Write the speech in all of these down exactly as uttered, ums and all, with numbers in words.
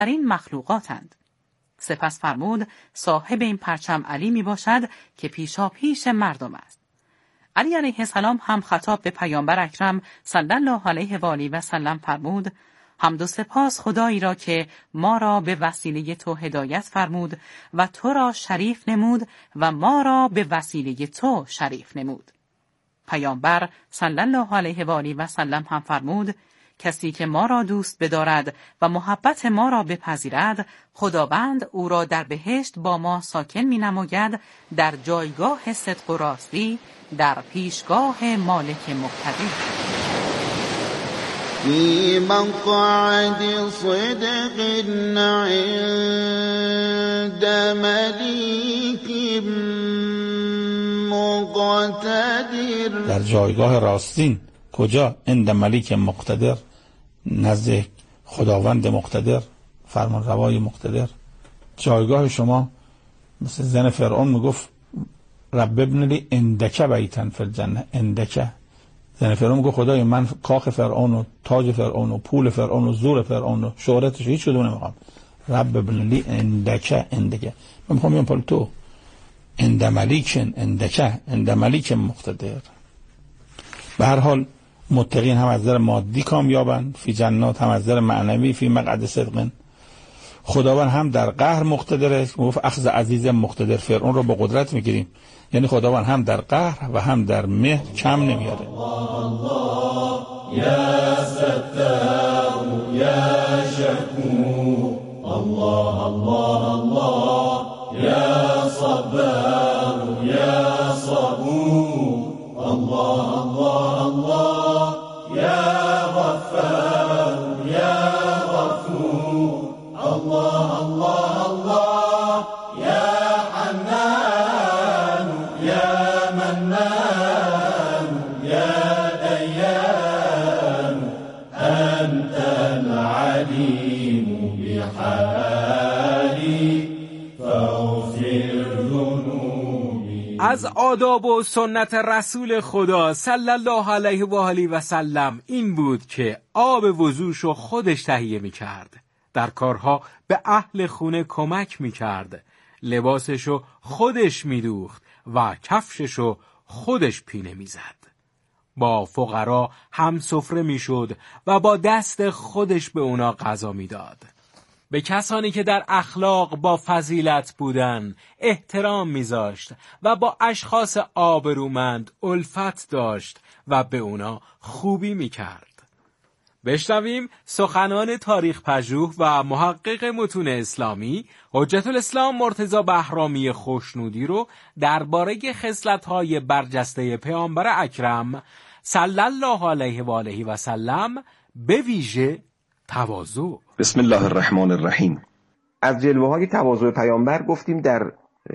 این مخلوقاتند. سپس فرمود صاحب این پرچم علی می باشد که پیشا پیش مردم است. علی علیه السلام هم خطاب به پیامبر اکرم صلی الله علیه و آله و سلم فرمود حمد و سپاس خدایی را که ما را به وسیله تو هدایت فرمود و تو را شریف نمود و ما را به وسیله تو شریف نمود. پیامبر صلی الله علیه و آله و سلم هم فرمود کسی که ما را دوست بدارد و محبت ما را بپذیرد خداوند او را در بهشت با ما ساکن می نماید در جایگاه صدق و راستی در پیشگاه مالک مقتدر. فی مقعد صدق عند ملیک مقتدر. در جایگاه راستین کجا؟ عند ملیک مقتدر، نزد خداوند مقتدر، فرمان روای مقتدر. جایگاه شما مثل زن فرعون میگفت رب ابن لی عندک بیتا فی الجنه. عندک، زن فرعون میگفت خدای من کاخ فرعون و تاج فرعون و پول فرعون و زور فرعون و شهرتش هیچ کدوم نمیخوام. رب ابن لی عندک. عندک من میخوام بیام پول تو. عند ملیک عندک عند ملیک مقتدر. به هر حال متقین هم از نظر مادی کامیابن، فی جنات، هم از نظر معنوی فی مقعد صدق. خداوند هم در قهر مقتدره، گفت اخذ عزیز مقتدر، فرعون رو با قدرت میگیریم. یعنی خداوند هم در قهر و هم در مهر کم نمیاره. الله یا ستار یا شکور، الله الله الله یا صبر یا صبور، الله الله الله یا غفار یا غفور، الله الله الله یا حنان یا منان یا دیان، انت العلیم بحالی فاغفر ذنوبی. از آداب و سنت رسول خدا صلی الله علیه و آله و سلم این بود که آب وضوشو خودش تهیه می کرد، در کارها به اهل خونه کمک می کرد، لباسشو خودش می دوخت و کفششو خودش پینه می زد. با فقرا هم سفره می شد و با دست خودش به اونا غذا می داد. به کسانی که در اخلاق با فضیلت بودن احترام میذاشت و با اشخاص آبرومند الفت داشت و به اونا خوبی میکرد. بشنویم سخنان تاریخ پژوه و محقق متون اسلامی حجت الاسلام مرتضی بهرامی خوشنودی رو درباره خصلت‌های برجسته پیامبر اکرم صلی الله علیه و آله و سلم به ویژه تواضع. بسم الله الرحمن الرحیم. از جلوه های تواضع پیامبر گفتیم در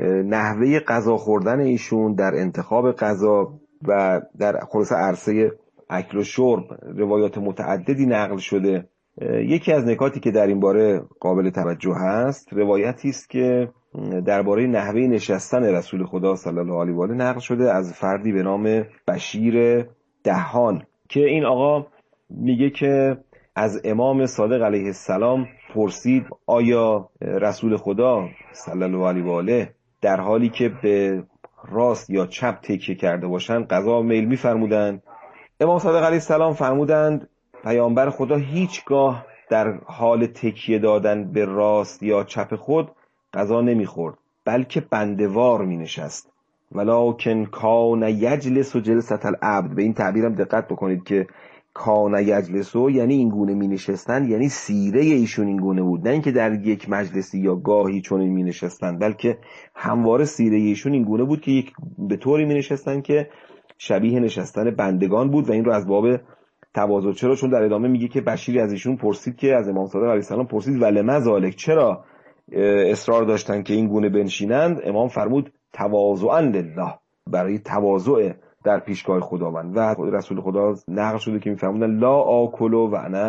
نحوه غذا خوردن ایشون، در انتخاب غذا و در خلاص عرصه اکل و شرب روایات متعددی نقل شده. یکی از نکاتی که در این باره قابل توجه هست روایتی است که درباره نحوه نشستن رسول خدا صلی الله علیه و آله نقل شده از فردی به نام بشیر دهان که این آقا میگه که از امام صادق علیه السلام پرسید آیا رسول خدا صلی الله علیه و آله در حالی که به راست یا چپ تکیه کرده باشند غذا میل می‌فرمودند؟ امام صادق علیه السلام فرمودند پیامبر خدا هیچگاه در حال تکیه دادن به راست یا چپ خود غذا نمی‌خورد، بلکه بنده‌وار می‌نشست. ولکن کان یجلس جلسة العبد. به این تعبیرم دقت بکنید که کان یجلسو یعنی این گونه می نشستن، یعنی سیره ایشون این گونه بود، نه اینکه در یک مجلسی یا گاهی چون می نشستن، بلکه همواره سیره ایشون این گونه بود که یک به طوری می نشستن که شبیه نشستن بندگان بود و این رو از باب تواضع. چرا؟ چون در ادامه میگه که بشیری از ایشون پرسید که از امام صادق علیه السلام پرسید ولما ذالک، چرا اصرار داشتن که این گونه بنشینند؟ امام فرمود تواضعا لله، برای تواضع در پیشگاه خداوند. و رسول خدا نقل شده که میفرمودن لا آکلو و انا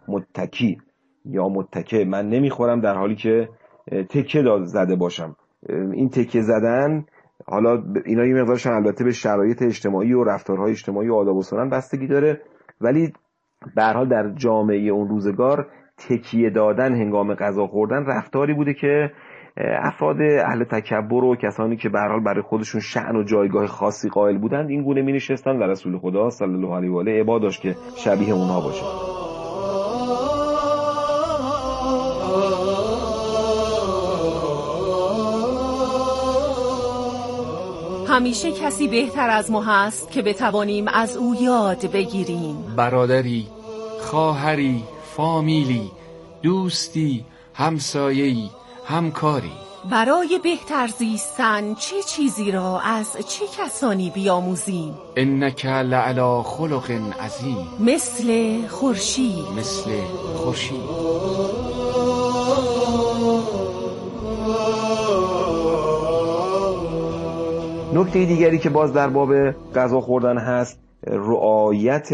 متکی، یا متکه، من نمیخورم در حالی که تکه زده باشم. این تکه زدن حالا اینا یه مقدارش البته به شرایط اجتماعی و رفتارهای اجتماعی و آداب و سنن بستگی داره، ولی به هر حال در جامعه اون روزگار تکیه دادن هنگام غذا خوردن رفتاری بوده که افراد اهل تکبر و کسانی که به هر حال برای خودشون شأن و جایگاه خاصی قائل بودند این گونه می‌نشستند و رسول خدا صلی الله علیه و آله ابا داشت که شبیه اونها باشه. همیشه کسی بهتر از ما هست که بتوانیم از او یاد بگیریم. برادری، خواهری، فامیلی، دوستی، همسایه‌ای، همکاری. برای بهتر زیستن چه چیزی را از چه کسانی بیاموزیم؟ انک لعلی خلق عظیم. مثل خورشید. مثل خورشید. نکته دیگری که باز در باب غذا خوردن هست رعایت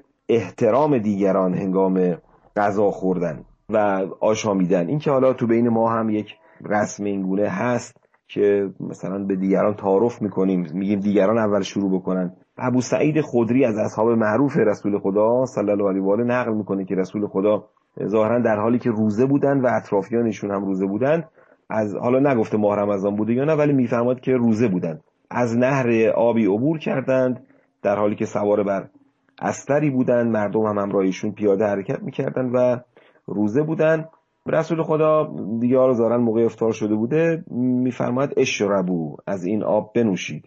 احترام دیگران هنگام غذا خوردن و آشامیدن. این که حالا تو بین ما هم یک رسم اینگونه هست که مثلا به دیگران تعارف میکنیم، میگیم دیگران اول شروع بکنن. ابو سعید خدری از اصحاب معروف رسول خدا صلی الله علیه و آله نقل میکنه که رسول خدا ظاهرا در حالی که روزه بودن و اطرافیانشون هم روزه بودن، از حالا نگفته ماه رمضان بوده یا نه ولی میفرماد که روزه بودن، از نهر آبی عبور کردند در حالی که سوار بر استری بودند، مردم هم همراهشون پیاده حرکت میکردند و روزه بودند. رسول خدا دیگه ها رو ظاهرا موقع افطار شده بوده، میفرماید اشربو، از این آب بنوشید.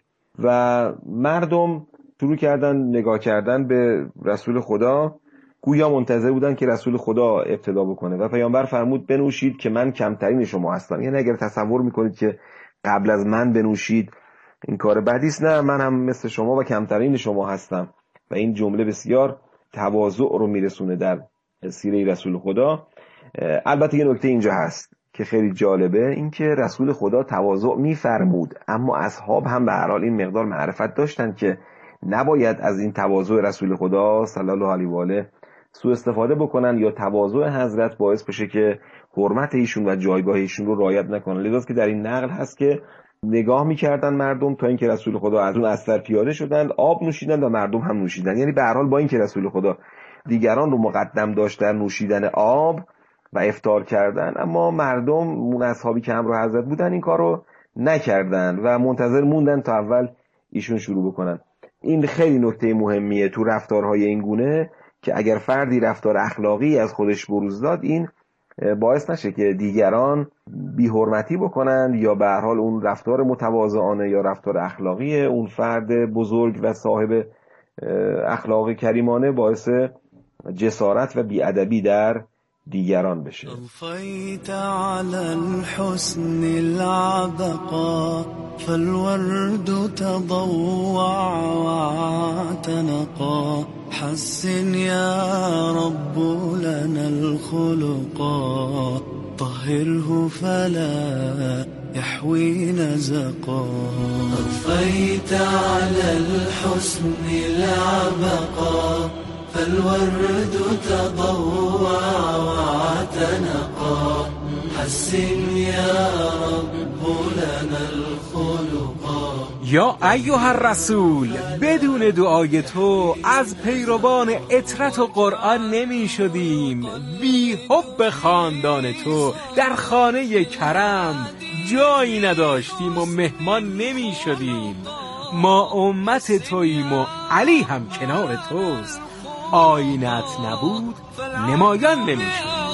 و مردم شروع کردن نگاه کردن به رسول خدا، گویا منتظر بودن که رسول خدا ابتدا بکنه و پیامبر فرمود بنوشید که من کمترین شما هستم. یعنی اگر تصور میکنید که قبل از من بنوشید این کار بدی است، نه، من هم مثل شما و کمترین شما هستم. و این جمله بسیار تواضع رو میرسونه در سیره رسول خدا. البته یه نکته اینجا هست که خیلی جالبه، این که رسول خدا تواضع میفرمود اما اصحاب هم به هر حال این مقدار معرفت داشتن که نباید از این تواضع رسول خدا صلی الله علیه و آله سوء استفاده بکنن یا تواضع حضرت باعث بشه که حرمت ایشون و جایگاه ایشون رو رعایت نکنن. لذاست که در این نقل هست که نگاه میکردن مردم تا اینکه رسول خدا از اون استر پیاده شدند، آب نوشیدند و مردم هم نوشیدند. یعنی به هر حال با اینکه رسول خدا دیگران رو مقدم داشت در نوشیدن آب و افطار کردن، اما مردم اون اصحابی که همراه حضرت بودن این کار رو نکردن و منتظر موندن تا اول ایشون شروع بکنن. این خیلی نکته مهمیه تو رفتارهای این گونه که اگر فردی رفتار اخلاقی از خودش بروز داد، این باعث نشه که دیگران بی‌حرمتی بکنن یا به هر حال اون رفتار متواضعانه یا رفتار اخلاقی اون فرد بزرگ و صاحب اخلاق کریمانه باعث جسارت و بی‌ادبی در دیگران بشه. طفیت علی الحسن العبقا فالورد تضوع واعتنقا حسن یا رب لنا الخلقا طهره فلا يحوي نزقا طفيت على الحسن العبقا فالورد تضوع واعتنقا حسن يا رب لنا الخلقا. یا ایها الرسول، بدون دعای تو از پیروان اطرت و قرآن نمی شدیم، بی حب خاندان تو در خانه کرم جایی نداشتیم و مهمان نمی شدیم. ما امت توییم و علی هم کنار توست، آینت نبود نمایان نمی شدیم.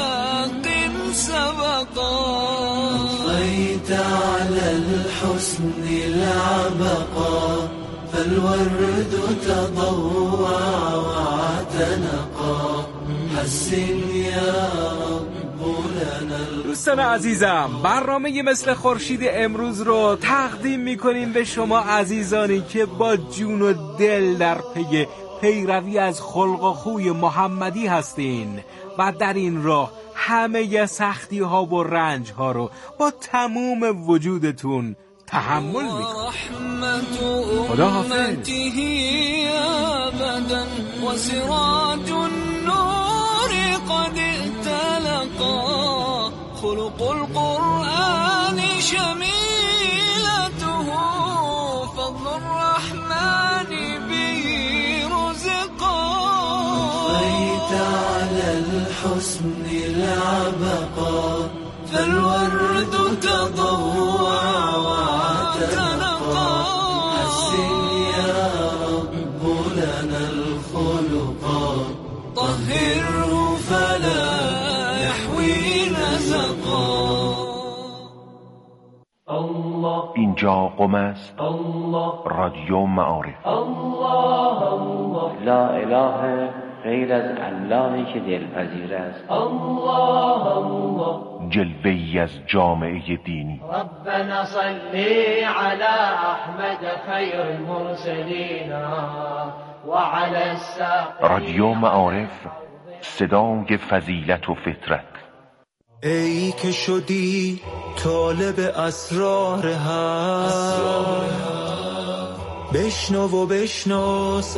طفيت على الحسن العبقا فالورد تضوع واعتنقا حسن يا رب لنا. دوستان عزیزم، برنامه مثل خورشید امروز رو تقدیم میکنیم به شما عزیزانی که با جون و دل در پی پیروی از خلق و خوی محمدی هستین و در این راه همه سختی ها و رنج ها رو با تموم وجودتون تحمل میکنید. خدا حافظ. و سراج النور قد اتلقا خلق القرآن شميلته فضل الرحمن به رزقا. طفيت على الحسن فالورد تضوع وتنقى حسن يا رب لنا الخلقا طهره فلا يحوي نزقا. اینجا قم است رادیو معارف. لا اله غیر از اللهی که دلپذیر است. جلوه‌ای از جامعه دینی. ربنا صلی علی احمد خیر المرسلین و علی الساق. رادیو معارف، صدای فضیلت و فطرت. ای که شدی طالب اسرار حق، بشنو و بشناس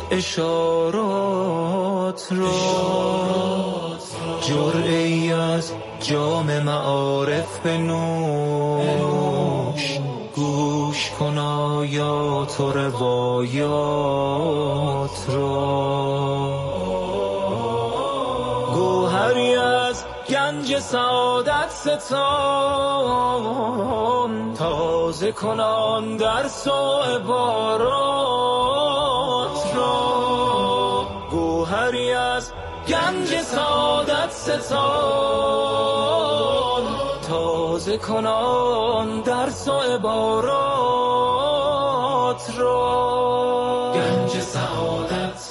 اشارات را. جرعه‌ای از جام معارف بنوش، گوش کن آیات و روایات را. گوهری از گنج سعادت ستان، تازه کنان درس و عبارات را. گوهری از گنج سعادت ستان، تازه کنان درس و عبارات را. گنج سعادت.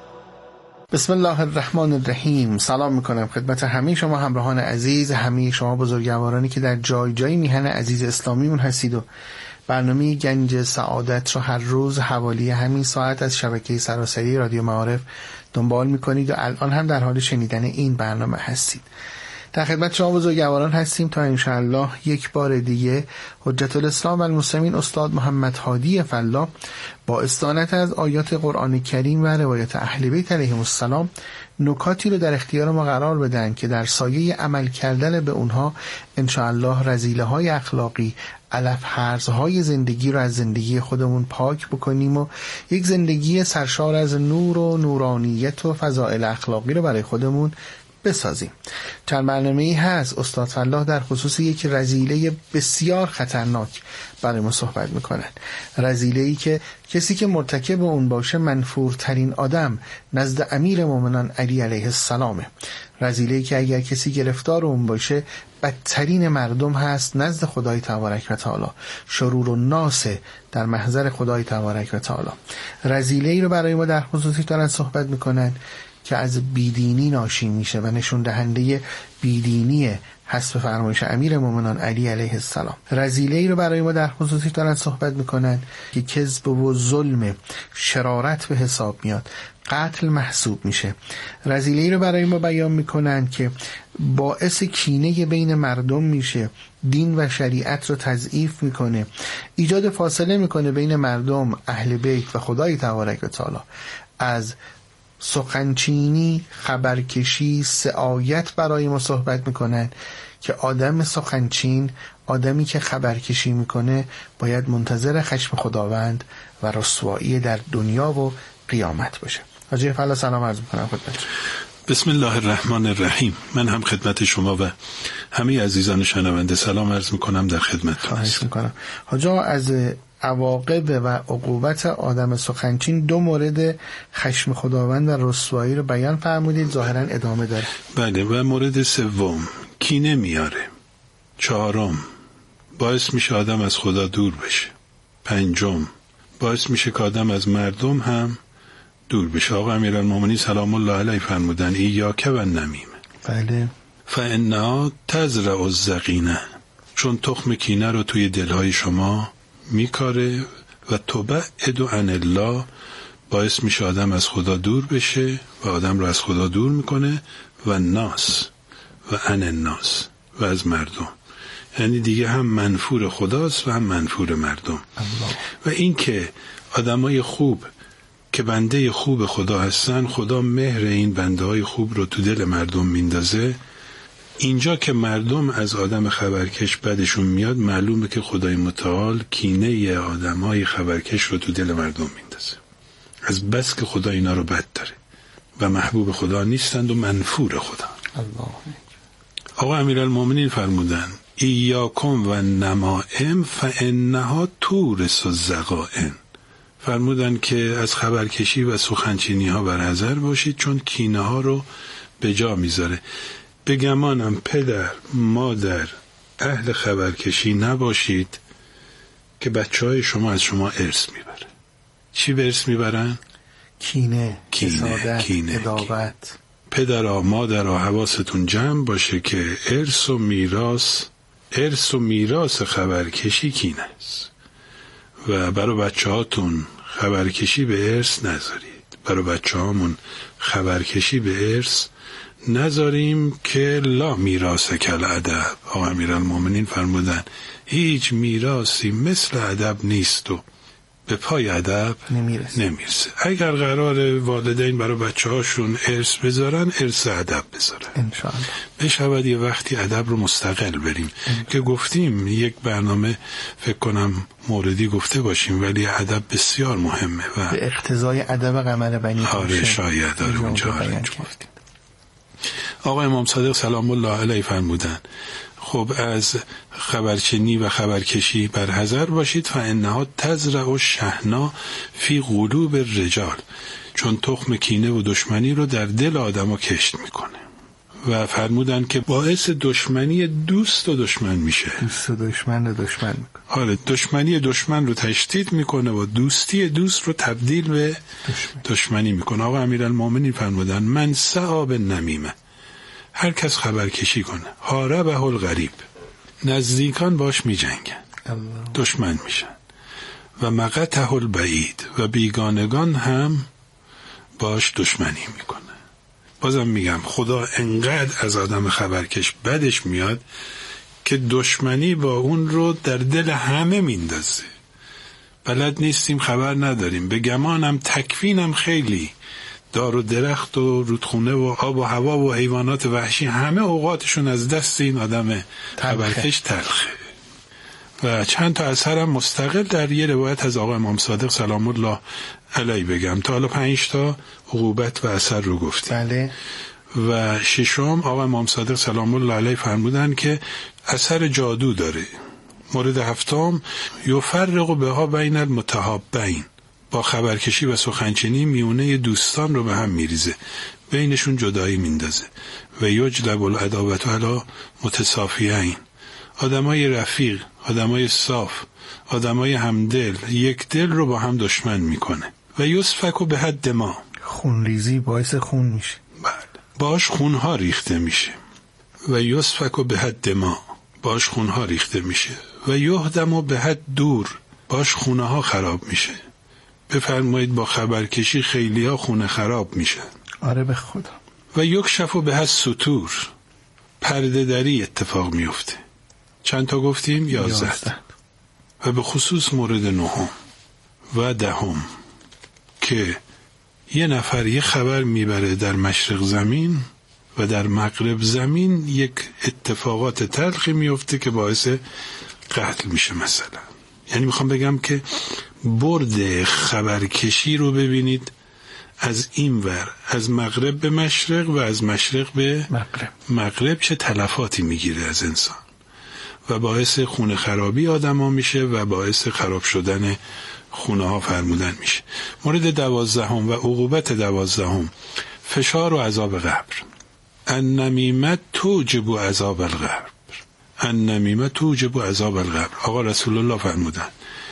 بسم الله الرحمن الرحیم. سلام میکنم خدمت همه شما همراهان عزیز، همه شما بزرگوارانی که در جای جای میهن عزیز اسلامیمون هستید و برنامه گنج سعادت رو هر روز حوالی همین ساعت از شبکه سراسری رادیو معارف دنبال میکنید و الان هم در حال شنیدن این برنامه هستید. در خدمت شما بزرگواران هستیم تا انشاءالله یک بار دیگه حجت الاسلام و المسلمین استاد محمد هادی فلاح با استعانت از آیات قرآن کریم و روایت اهل بیت علیهم السلام نکاتی رو در اختیار ما قرار بدن که در سایه عمل کردن به اونها انشاءالله رذیله های اخلاقی، علف هرزهای زندگی رو از زندگی خودمون پاک بکنیم و یک زندگی سرشار از نور و نورانیت و فضائل اخلاقی رو برای خودمون بسازیم. چند برنامه‌ای هست استاد فلاح در خصوص یک رذیله بسیار خطرناک برای ما صحبت میکنن. رذیله‌ای که کسی که مرتکب اون باشه منفورترین آدم نزد امیر مومنان علی علیه السلامه. رذیله‌ای که اگر کسی گرفتار اون باشه بدترین مردم هست نزد خدای تبارک و تعالی، شرور و ناس در محضر خدای تبارک و تعالی. رذیله‌ای رو برای ما در خصوصی دارن صحبت میکنن که از بیدینی ناشی میشه و نشون دهنده بیدینی حسب فرمایش امیر مومنان علی علیه السلام. رذیله‌ای رو برای ما در خصوصی دارن صحبت میکنن که کذب و ظلم، شرارت به حساب میاد، قتل محسوب میشه. رذیله‌ای رو برای ما بیان میکنن که باعث کینه بین مردم میشه، دین و شریعت رو تضعیف میکنه، ایجاد فاصله میکنه بین مردم، اهل بیت و خدای تبارک و تعالی. از سخنچینی، خبرکشی، سعایت برای ما صحبت میکنن که آدم سخنچین، آدمی که خبرکشی میکنه باید منتظر خشم خداوند و رسوایی در دنیا و قیامت باشه. حاجی فلا سلام عرض میکنم خدمت. بسم الله الرحمن الرحیم. من هم خدمت شما و همه عزیزان شنونده سلام عرض میکنم، در خدمت خواهش میکنم. حاجی از عواقب و عقوبت آدم سخنچین دو مورد خشم خداوند و رسوایی رو بیان فرمودید، ظاهرا ادامه داره. بله، و مورد سوم کینه میاره. چهارم باعث میشه آدم از خدا دور بشه. پنجم باعث میشه که آدم از مردم هم دور بشه. آقا امیرالمومنین سلام الله علیه فرمودن ایاک و نمیم. بله. فانها تزرع الضغینه، چون تخم کینه رو توی دلهای شما میکاره و تبعد عن الله، باعث میشه آدم از خدا دور بشه و آدم رو از خدا دور میکنه و ناس و عن الناس و از مردم، یعنی دیگه هم منفور خداست و هم منفور مردم. الله. و این که آدمای خوب که بنده خوب خدا هستن، خدا مهر این بنده های خوب رو تو دل مردم میندازه. اینجا که مردم از آدم خبرکش بدشون میاد، معلومه که خدای متعال کینه آدمای خبرکش رو تو دل مردم میندازه، از بس که خدا اینا رو بد داره و محبوب خدا نیستند و منفور خدا. الله. آقا امیرالمومنین فرمودن ایاکم و نمائم فانها تورث الزقائم. فرمودن که از خبرکشی و سخنچینی ها برحذر باشید چون کینه ها رو به جا میذاره. به گمانم پدر مادر اهل خبرکشی نباشید که بچه های شما از شما ارث میبره. چی به ارث میبرن؟ کینه، کینه، کینه، عداوت. پدرها مادرها حواستون جمع باشه که ارث و میراث ارث و میراث خبرکشی کینه است و برای بچه هاتون خبرکشی به ارث نذارید. برای بچه هامون خبرکشی به ارث نذاریم که لا میراث کل ادب. آقا امیرالمومنین فرمودن هیچ میراثی مثل ادب نیست و به پای ادب نمیرسه. نمیرسه. اگر قرار والدین برای بچه هاشون ارث بذارن ارث ادب بذارن انشاءالله. بشود یه وقتی ادب رو مستقل بریم که گفتیم یک برنامه فکر کنم موردی گفته باشیم ولی ادب بسیار مهمه و به اقتضای ادب قمر بنی آره شاید داره اونجا گفتیم. آقا امام صادق سلام الله علیه فرمودن خب از خبرچینی و خبرکشی برحذر باشید فانها تزرع الشحناء فی قلوب الرجال، چون تخم کینه و دشمنی رو در دل آدم‌ها کشت میکنه و فرمودن که باعث دشمنی دوست و دشمن میشه. دوست و دشمن رو دشمن میکنه. آره دشمنی دشمن رو تشدید میکنه و دوستی دوست رو تبدیل به دشمن. دشمنی میکنه. آقا امیرالمومنین فرمودن من سعی بالنمیمه، هر کس خبرکشی کنه حاربه الغریب، نزدیکان باش میجنگن دشمن میشن و مقته البعید و بیگانگان هم باش دشمنی میکنه. بازم میگم خدا انقدر از آدم خبرکش بدش میاد که دشمنی با اون رو در دل همه میندازه. بلد نیستیم، خبر نداریم، به گمانم تکوینم خیلی دار و درخت و رودخونه و آب و هوا و حیوانات وحشی همه اوقاتشون از دست این آدم خبرکش تلخه. و چند تا اثر هم مستقل در یه روایت از آقا امام صادق سلام الله علیه بگم. تا حالا پنج تا عقوبت و اثر رو گفتیم. بله. و ششم آقا امام صادق سلام الله علیه فرمودن که اثر جادو داره. مورد هفتم یفرق بها بین المتحابین، با خبرکشی و سخنچینی میونه دوستان رو به هم میریزه، بینشون جدایی میندازه. و یجلب العداوت علی متصافیین، آدمای رفیق، آدمای صاف، آدمای همدل یک دل رو با هم دشمن میکنه. و یسفک به حد ما، خونریزی باعث خون میشه. بله باش خونها ریخته میشه. و یسفک به حد ما، باش خونها ریخته میشه. و یهدم به حد دور، باش خونه ها خراب میشه. بفرمایید با خبرکشی خیلی ها خونه خراب میشن. آره به خدا. و یک شفو به حد سطور، پرده دری اتفاق میفته. چند تا گفتیم؟ یازده. و به خصوص مورد نهم و دهم که یه نفر یه خبر میبره در مشرق زمین و در مغرب زمین یک اتفاقات تلخی میفته که باعث قتل میشه مثلا. یعنی میخوام بگم که برد خبرکشی رو ببینید از این ور، از مغرب به مشرق و از مشرق به مغرب, مغرب چه تلفاتی میگیره از انسان و باعث خونه خرابی آدم ها میشه و باعث خراب شدن خونه ها فرمودن میشه. مورد دوازدهم و عقوبت دوازدهم فشار و عذاب قبر. النمیمه توجب عذاب القبر، النمیمه توجب عذاب القبر. آقا رسول الله فرمودن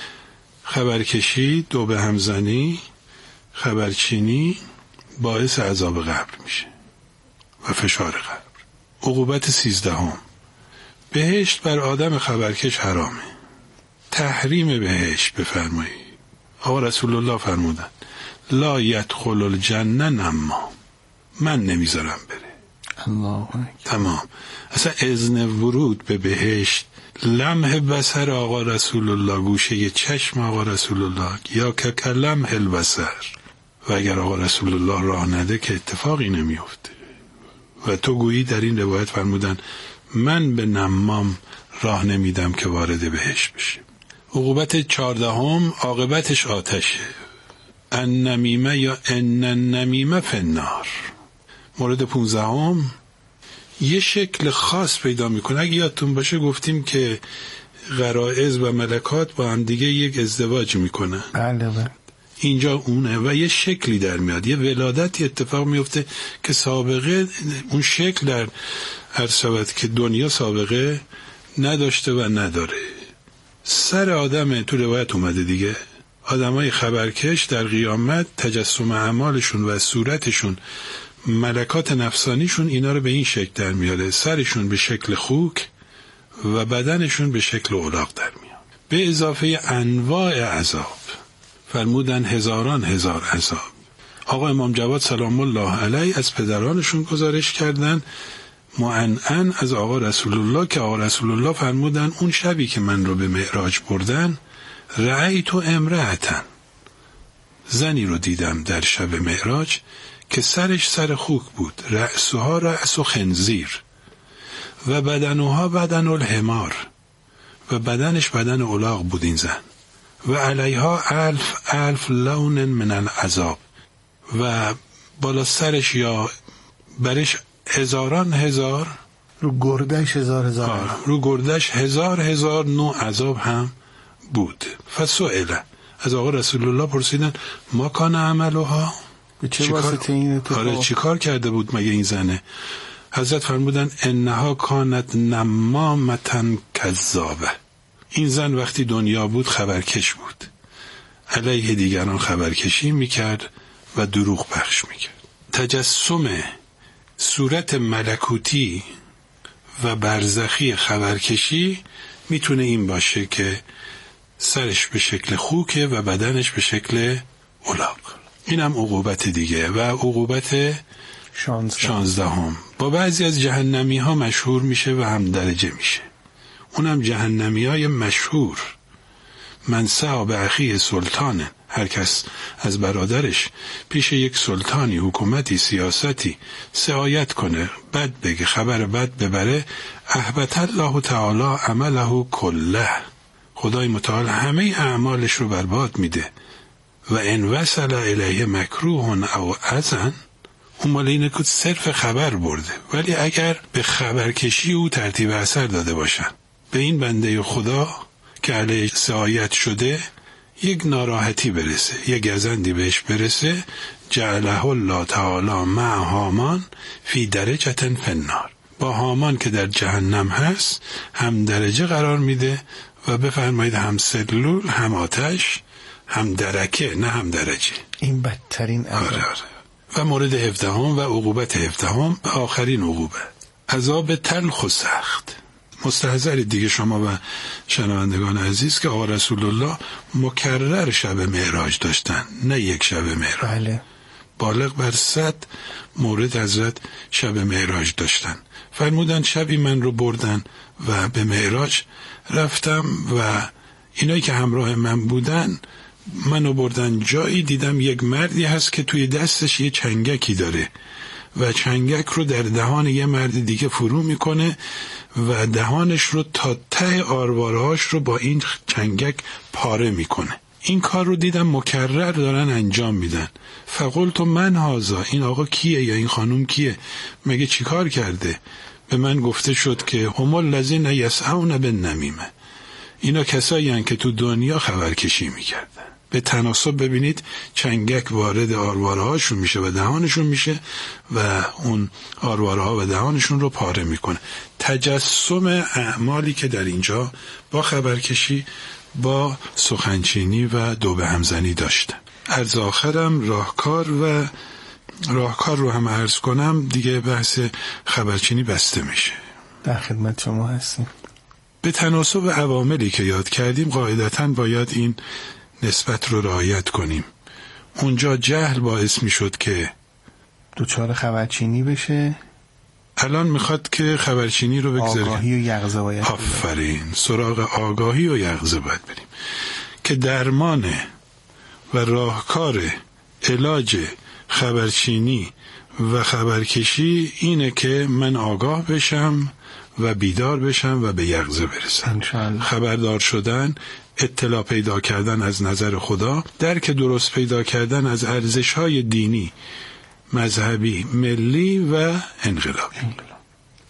خبرکشی، دو به همزنی، خبرچینی باعث عذاب قبر میشه و فشار قبر. عقوبت سیزدهم بهشت بر آدم خبرکش حرامه. تحریم بهشت بفرمایید. آقا رسول الله فرمودن لا یدخل الجنه نما، من نمیذارم بره. الله اکبر. تمام. اصلا اذن ورود به بهشت لمح بصر آقا رسول الله، گوشه چشم آقا رسول الله، یا که کلمح البصر. و اگر آقا رسول الله راه نده که اتفاقی نمیفته. و تو گویی در این روایت فرمودن من به نمام راه نمیدم که وارد بهشت بشه. عقوبت چهاردهم عاقبتش آتشه. النمیمه یا ان النمیمه فی النار. مورد پونزدهم یه شکل خاص پیدا میکنه. اگه یادتون باشه گفتیم که غرائز و ملکات با هم دیگه یک ازدواج میکنن. بله بله. اینجا اونه و یه شکلی در میاد، یه ولادتی اتفاق میفته که سابقه اون شکل در عرض شود که دنیا سابقه نداشته و نداره. سر آدم تو روایت اومده دیگه، آدمای خبرکش در قیامت تجسم اعمالشون و صورتشون، ملکات نفسانیشون اینا رو به این شکل در میاره، سرشون به شکل خوک و بدنشون به شکل الاغ در میاد، به اضافه انواع عذاب. فرمودن هزاران هزار عذاب. آقا امام جواد سلام الله علیه از پدرانشون گزارش کردن معنعن از آقا رسول الله که آقا رسول الله فرمودن اون شبی که من رو به معراج بردن رأیت امرأتن، زنی رو دیدم در شب معراج که سرش سر خوک بود، رأسها رأس خنزیر و بدنها بدن الحمار، و بدنش بدن الاغ بود این زن، و علیها الف الف لون من العذاب، و بالا سرش یا برش هزاران هزار، رو گردش هزار هزار رو گردش هزار هزار نوع عذاب هم بود. فسئله، از آقا رسول الله پرسیدن ما کان عملها، به چه واسطه این اتفاق؟ آره چی کار کرده بود مگه این زنه؟ حضرت فرمودن انها کانت نمامتن کذابه، این زن وقتی دنیا بود خبرکش بود، علیه دیگران خبرکشی میکرد و دروغ پخش میکرد. تجسم صورت ملکوتی و برزخی خبرکشی میتونه این باشه که سرش به شکل خوکه و بدنش به شکل الاغ. اینم عقوبت دیگه و عقوبت شانزدهم با بعضی از جهنمی ها مشهور میشه و هم درجه میشه. اونم جهنمی های مشهور، من سعی به اخی سلطانه، هر کس از برادرش پیش یک سلطانی، حکومتی، سیاستی سعایت کنه، بد بگه، خبر بد ببره، احبط الله تعالی عمله کله، خدای متعال همه اعمالش رو برباد میده. و ان وصل الیه مکروه او اذن، اون مال اینه که صرف خبر برده، ولی اگر به خبرکشی او ترتیب اثر داده باشن، به این بنده خدا که علیه سعایت شده یک ناراحتی برسه، یک گزندی بهش برسه، جعله الله تعالی مع هامان فی درجة فی النار، با هامان که در جهنم هست هم درجه قرار میده و بفرمایید هم سلول، هم آتش، هم درکه، نه هم درجه. این بدترین عذاب. آره آره. و مورد هفدهم و عقوبت هفدهم و آخرین عقوبت، عذاب تلخ و سخت. مستحضرید دیگه شما و شنوندگان عزیز که آقا رسول الله مکرر شب معراج داشتن، نه یک شب معراج. بله. بالغ بر صد مورد حضرت شب معراج داشتن. فرمودن شبی من رو بردن و به معراج رفتم و اینایی که همراه من بودن منو بردن جایی، دیدم یک مردی هست که توی دستش یه چنگکی داره و چنگک رو در دهان یه مرد دیگه فرو میکنه و دهانش رو تا ته آروارهاش رو با این چنگک پاره میکنه. این کار رو دیدم مکرر دارن انجام میدن. فقلت من هازا، این آقا کیه یا این خانوم کیه؟ مگه چی کار کرده؟ به من گفته شد که هم الذین یسعون بالنمیمه، اینا کسایی هستند که تو دنیا خبرکشی میکردن. به تناسب ببینید چنگک وارد آروارهاشون میشه و دهانشون میشه و اون آروارها و دهانشون رو پاره میکنه. تجسم اعمالی که در اینجا با خبرکشی، با سخنچینی و دو به همزنی داشتن. عرض آخرم راهکار و راهکار رو هم عرض کنم دیگه، بحث خبرچینی بسته میشه. در خدمت شما هستیم. به تناسب عواملی که یاد کردیم قاعدتاً باید این نسبت رو رعایت کنیم. اونجا جهل باعث میشد که دوچار خبرچینی بشه، الان میخواد که خبرچینی رو بگذاریم. آگاهی و یقظه باید. آفرین، سراغ آگاهی و یقظه باید بریم که درمان و راهکار علاج خبرچینی و خبرکشی اینه که من آگاه بشم و بیدار بشم و به یقظه برسم. خبردار شدن، اطلاع پیدا کردن از نظر خدا، درک درست پیدا کردن از ارزش‌های دینی، مذهبی، ملی و انقلابی.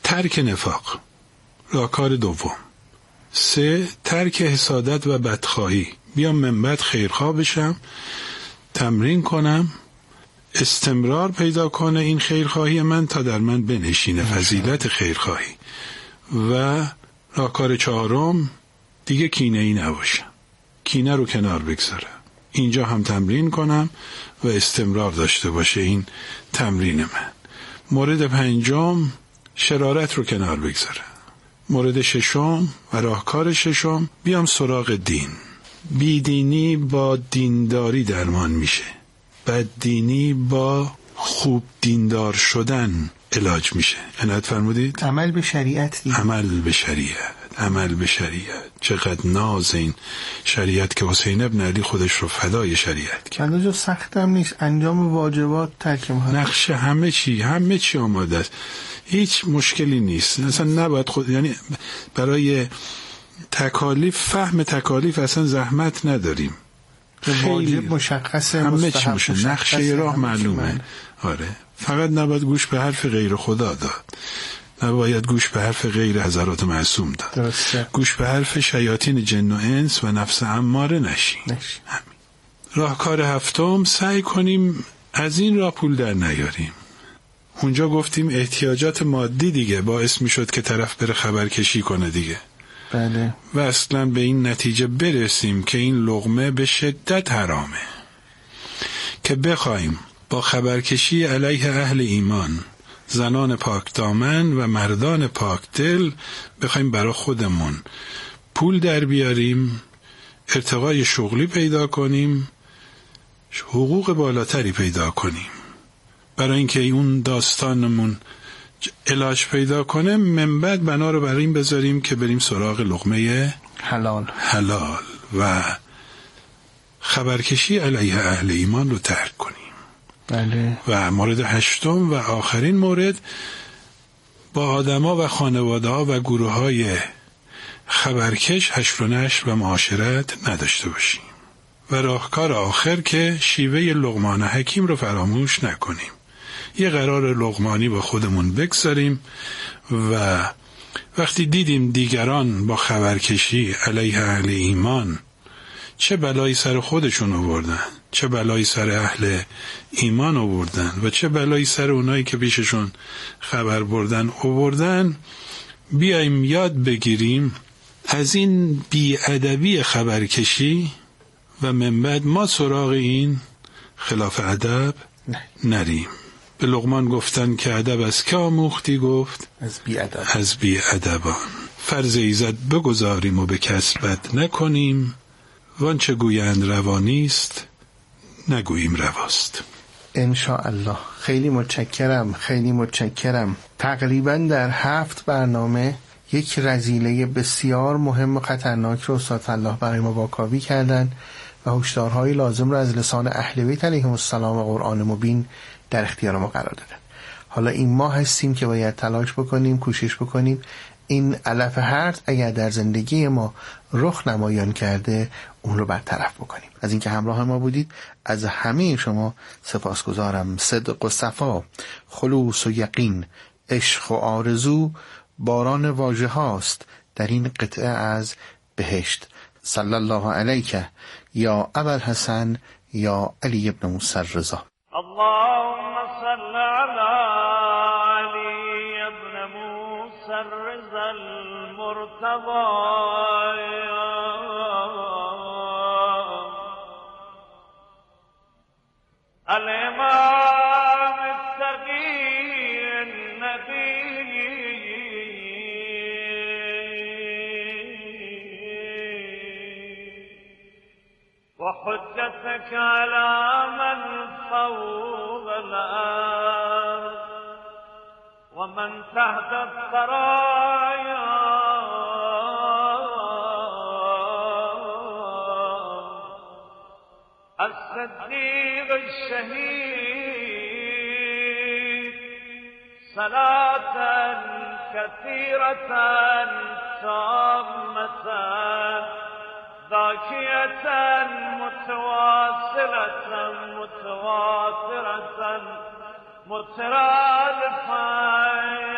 ترک نفاق، راهکار دوم. سه، ترک حسادت و بدخواهی. بیام منبت خیرخواه بشم، تمرین کنم، استمرار پیدا کنه این خیرخواهی من تا در من بنشینه فضیلت خیرخواهی. و راهکار چهارم، دیگه کینه ای نباشم، کینه رو کنار بگذارم. اینجا هم تمرین کنم و استمرار داشته باشه این تمرین من. مورد پنجم، شرارت رو کنار بگذارم. مورد ششم و راهکار ششم، بیام سراغ دین. بیدینی با دینداری درمان میشه، بددینی با خوب دیندار شدن علاج میشه. عنایت فرمودید؟ عمل به شریعت دیگه. عمل به شریعت، عمل به شریعت. چقدر ناز این شریعت که حسین ابن علی خودش رو فدای شریعت کرد. کنده جو سختم نیست، انجام واجبات، ترک محرمات. نقش همه چی، همه چی آماده است، هیچ مشکلی نیست. اصلا نباید خود، یعنی برای تکالیف، فهم تکالیف اصلا زحمت نداریم. واجب مشخصه، همه چی مشخصه، نقشه راه معلومه. آره، فقط نباید گوش به حرف غیر خدا داد، نباید گوش به حرف غیر حضرات معصوم داد. درسته. گوش به حرف شیاطین جن و انس و نفس اماره نشین. نشین. همین. راهکار هفتم، سعی کنیم از این راه پول در نیاریم. اونجا گفتیم احتیاجات مادی دیگه باعث می شد که طرف بره خبرکشی کنه دیگه. بله. و اصلا به این نتیجه برسیم که این لقمه به شدت حرامه، که بخوایم با خبرکشی علیه اهل ایمان، زنان پاک دامن و مردان پاک دل، بخوایم برای خودمون پول در بیاریم، ارتقای شغلی پیدا کنیم، حقوق بالاتری پیدا کنیم، برای اینکه اون داستانمون علاج پیدا کنه، من بعد بنا رو برای این بذاریم که بریم سراغ لقمه حلال حلال و خبرکشی علیه اهل ایمان رو ترک کنیم. بله. و مورد هشتم و آخرین مورد، با آدما و خانواده ها و گروه های خبرکش حشر و نشر و معاشرت نداشته باشیم. و راهکار آخر که شیوه لقمان حکیم رو فراموش نکنیم. یه قرار لقمانی با خودمون بگذاریم و وقتی دیدیم دیگران با خبرکشی علیه اهل ایمان چه بلایی سر خودشون آوردن، چه بلایی سر اهل ایمان آوردن و چه بلایی سر اونایی که پیششون خبر بردن آوردن، بیایم یاد بگیریم از این بی‌ادبی خبرکشی و من بعد ما سراغ این خلاف ادب نریم. به لقمان گفتن که ادب از که آموختی؟ گفت از بی ادب. از بی ادبان. فرض ایزد بگذاریم و به کس بد نکنیم، وانچه گویند روانیست نگوییم رواست. انشاءالله. خیلی متشکرم، خیلی متشکرم. تقریبا در هفت برنامه یک رذیله بسیار مهم و خطرناک رو استاد فلاح برای ما واکاوی کردن و هشدارهای لازم رو از لسان اهل بیت علیهم السلام و قرآن مبین در اختیار ما قرار دادن. حالا این ما هستیم که باید تلاش بکنیم، کوشش بکنیم این علف هرد اگر در زندگی ما رخ نمایان کرده اون رو برطرف بکنیم. از اینکه همراه ما بودید از همه شما سپاسگزارم. صدق و صفا، خلوص و یقین، عشق و آرزو باران واژه هاست در این قطعه از بهشت. صلی الله علیک یا ابوالحسن یا علی ابن موسی الرضا. اللهم صل على علي ابن موسى الرضا المرتضى الإمام التقي النبي وحجتك على من فوق الأرض ومن تحت الثرايا الصديق الشهيد صلاة كثيرة تامة ذاكية متواصلة متواترة مترادفة